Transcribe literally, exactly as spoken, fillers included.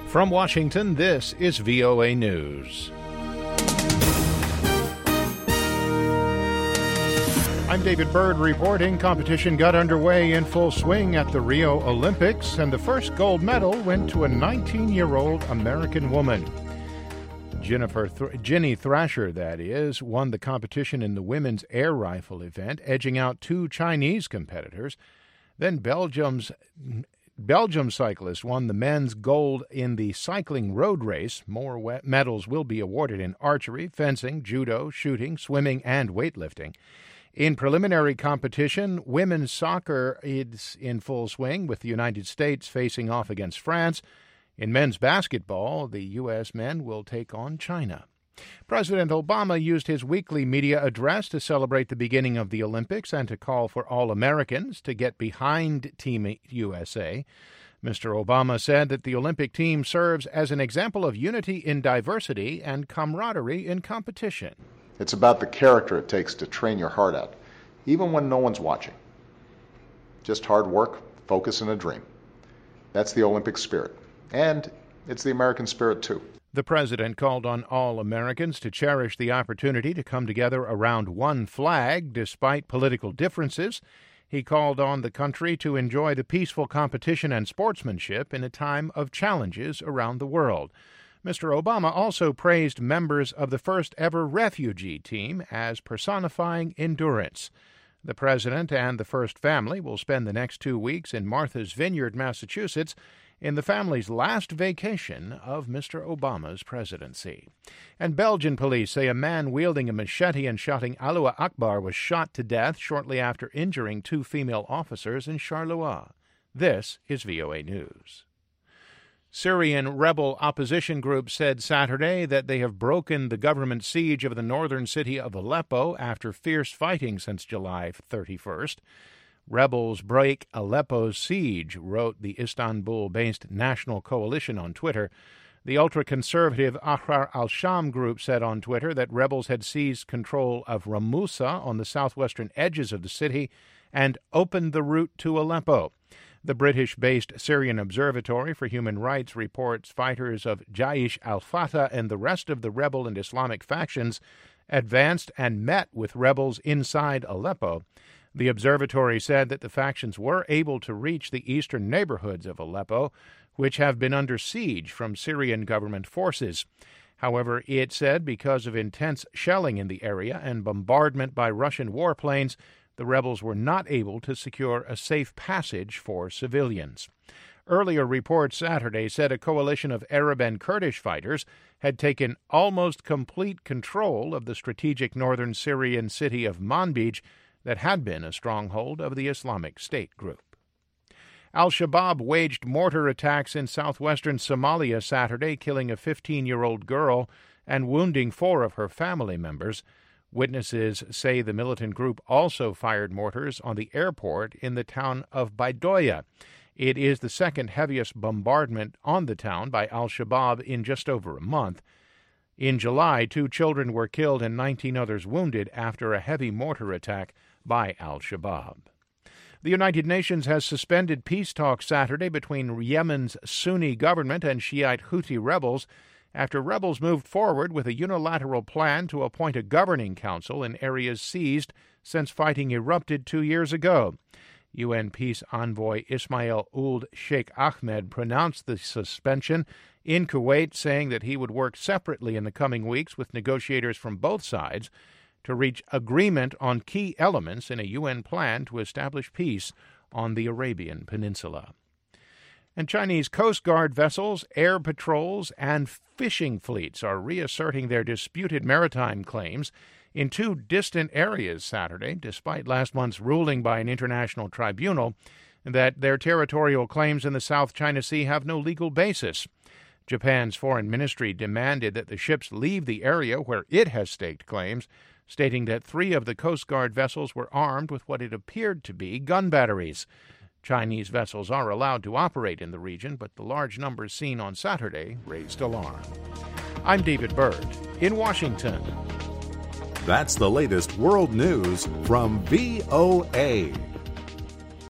From Washington, this is V O A News. I'm David Byrd reporting. Competition got underway in full swing at the Rio Olympics, and the first gold medal went to a nineteen-year-old American woman. Jennifer Th- Ginny Thrasher, that is, won the competition in the women's air rifle event, edging out two Chinese competitors. Then Belgium's Belgium cyclist won the men's gold in the cycling road race. More we- medals will be awarded in archery, fencing, judo, shooting, swimming, and weightlifting. In preliminary competition, women's soccer is in full swing, with the United States facing off against France. In men's basketball, the U S men will take on China. President Obama used his weekly media address to celebrate the beginning of the Olympics and to call for all Americans to get behind Team U S A. Mister Obama said that the Olympic team serves as an example of unity in diversity and camaraderie in competition. It's about the character it takes to train your heart out, even when no one's watching. Just hard work, focus, and a dream. That's the Olympic spirit. And it's the American spirit, too. The president called on all Americans to cherish the opportunity to come together around one flag despite political differences. He called on the country to enjoy the peaceful competition and sportsmanship in a time of challenges around the world. Mister Obama also praised members of the first-ever refugee team as personifying endurance. The president and the First family will spend the next two weeks in Martha's Vineyard, Massachusetts, in the family's last vacation of Mister Obama's presidency. And Belgian police say a man wielding a machete and shouting Allahu Akbar was shot to death shortly after injuring two female officers in Charleroi. This is V O A News. Syrian rebel opposition groups said Saturday that they have broken the government siege of the northern city of Aleppo after fierce fighting since July thirty-first. Rebels break Aleppo's siege, wrote the Istanbul-based National Coalition on Twitter. The ultra-conservative Ahrar al-Sham group said on Twitter that rebels had seized control of Ramusa on the southwestern edges of the city and opened the route to Aleppo. The British-based Syrian Observatory for Human Rights reports fighters of Jaish al-Fatah and the rest of the rebel and Islamic factions advanced and met with rebels inside Aleppo. The observatory said that the factions were able to reach the eastern neighborhoods of Aleppo, which have been under siege from Syrian government forces. However, it said because of intense shelling in the area and bombardment by Russian warplanes, the rebels were not able to secure a safe passage for civilians. Earlier reports Saturday said a coalition of Arab and Kurdish fighters had taken almost complete control of the strategic northern Syrian city of Manbij that had been a stronghold of the Islamic State group. Al-Shabaab waged mortar attacks in southwestern Somalia Saturday, killing a fifteen-year-old girl and wounding four of her family members. Witnesses say the militant group also fired mortars on the airport in the town of Baidoya. It is the second heaviest bombardment on the town by Al-Shabaab in just over a month. In July, two children were killed and nineteen others wounded after a heavy mortar attack by Al-Shabaab. The United Nations has suspended peace talks Saturday between Yemen's Sunni government and Shiite Houthi rebels after rebels moved forward with a unilateral plan to appoint a governing council in areas seized since fighting erupted two years ago. U N peace envoy Ismail Ould Sheikh Ahmed pronounced the suspension in Kuwait, saying that he would work separately in the coming weeks with negotiators from both sides to reach agreement on key elements in a U N plan to establish peace on the Arabian Peninsula. And Chinese Coast Guard vessels, air patrols, and fishing fleets are reasserting their disputed maritime claims in two distant areas Saturday, despite last month's ruling by an international tribunal that their territorial claims in the South China Sea have no legal basis. Japan's foreign ministry demanded that the ships leave the area where it has staked claims, stating that three of the Coast Guard vessels were armed with what it appeared to be gun batteries. Chinese vessels are allowed to operate in the region, but the large numbers seen on Saturday raised alarm. I'm David Byrd in Washington. That's the latest world news from V O A.